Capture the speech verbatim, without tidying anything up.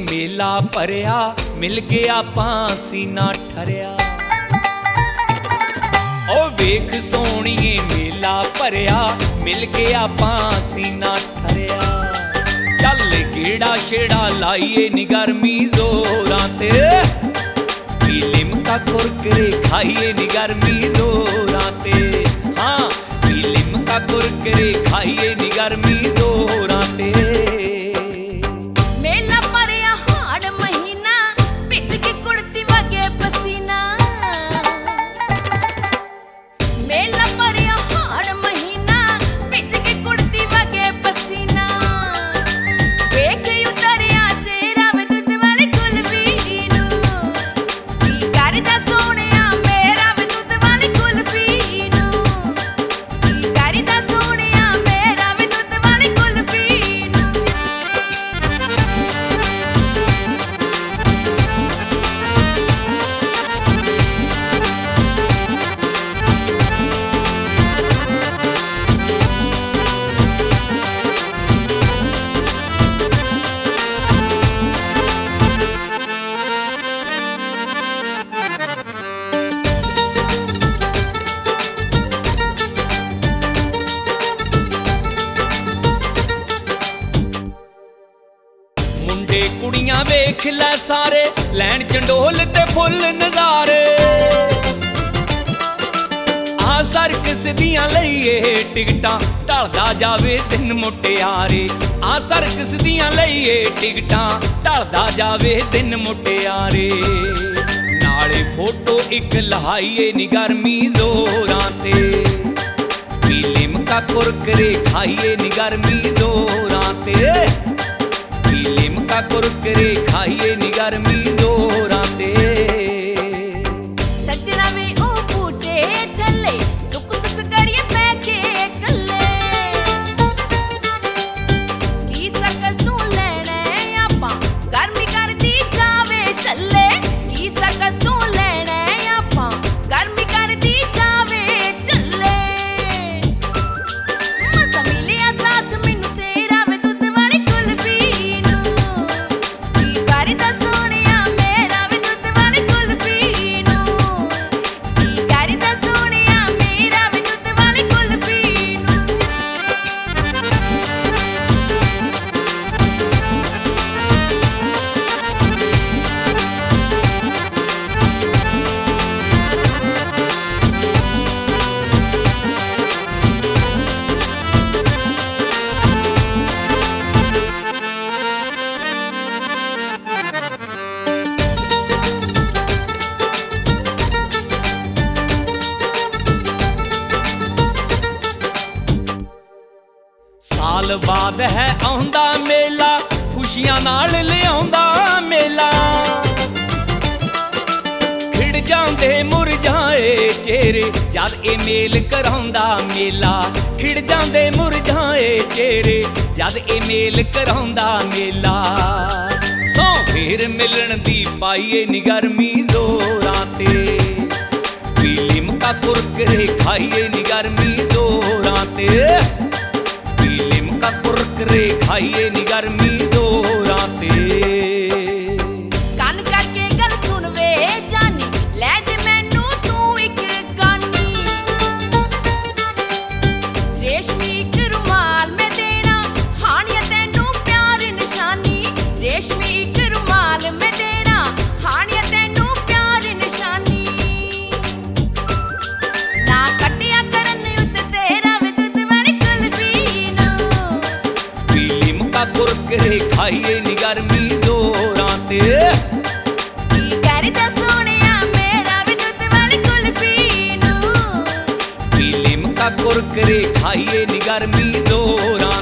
मेला भरिया मिल के आपां सीना ठरिया। ओ वेख सोहणीए मेला भरिया मिल के आपां सीना ठरिया। चल गेड़ा छेड़ा लाइए नी गर्मी जोरां ते, पी लिमका कुरकुरे खाइए नी गर्मी जोरां ते। हाँ पी लिमका कुरकुरे खाइए नी गर्मी जोरां ते। मेला भरिया हाड़ महीना भिज के कुड़ती वगे पसीना। मेला भरिया हाड़ महीना भिज के कुड़ती वगे पसीना। वेख उतरिया चेहरा वे दुध वाली कुल्फी नू, जी करदा सोहणिया मेरा वे दुध वाली कुल्फी नू, जी करदा सोहणिया मेरा वे दुध वाली कुल्फी नू। मुंडे कुड़ियां वेख लै सारे लैन चंडोल ते फुल नज़ारे। आ सर्कस दियां लईए टिकटां ढलदा जावे दिन मुटियारे। आ सर्कस दियां लईए टिकटां ढलदा जावे दिन मुटियारे। नाले फोटो इक लहाइए नी गर्मी जोरां ते, पी लिमका कुरकुरे खाइए नी गर्मी जोरां ते। लिमका कुरकुरे खाइए नी गर्मी जोरां ते। सजना वे ओ बूटे थल्ले दुख सुख करिए पैके कल्ले। की सकस तू लैना आपां गर्मी करदी जावे चले। की सकस तू लैना आपां गर्मी करदी जावे चले। मसा मिलिया साथ मैनू तेरा वे दुध वाली कुल्फी नू, जी करदा सोहणिया मेरा वे दुध वाली कुल्फी नू, जी करदा सोहणिया मेरा वे दुध वाली कुल्फी नू। साल बाद है आउंदा मेला खुशियां नाल लियाउंदा मेला। खिड़ जांदे मुरझाए चेहरे जद ए मेल कराउंदा मेला। खिड़ जांदे मुरझाए चेहरे जद ए मेल कराउंदा मेला। सौ फेर मिलन दी पाइए नी गर्मी जोरां ते, पी लिमका कुरकुरे खाइए नी गर्मी जोरां ते। लिमका कुरकुरे खाइए नी गर्मी जोरां ते। ਕੰਨ ਕਰਕੇ ਗੱਲ ਸੁਣ ਵੇ ਜਾਨੀ ਲੈ ਦੇ ਮੈਨੂੰ ਤੂੰ ਇੱਕ ਗਾਨੀ। ਰੇਸ਼ਮੀ ਇੱਕ ਰੁਮਾਲ ਮੈਂ ਦੇਣਾ ਹਾਣੀਆਂ ਤੈਨੂੰ ਪਿਆਰ ਨਿਸ਼ਾਨੀ। ਰੇਸ਼ਮੀ ਇੱਕ ਰੁਮਾਲ ਮੈਂ ਦੇਣਾ ਹਾਣੀਆਂ ਤੈਨੂੰ ਪਿਆਰ ਨਿਸ਼ਾਨੀ। ਨਾ ਕੱਟਿਆ ਕਰਨ ਉੱਤੇ ਤੇਰਾ ਵੇ ਦੁੱਧ ਵਾਲੀ ਕੁਲਫੀ ਨੂ, पी लिमका कुरकुरे खाइए नी गर्मी जोरां ते। जी करदा सोहणिया मेरा वे दुੱਧ वाली कुल्फी नू, पी लिमका कुरकुरे खाइए नी गर्मी जोरां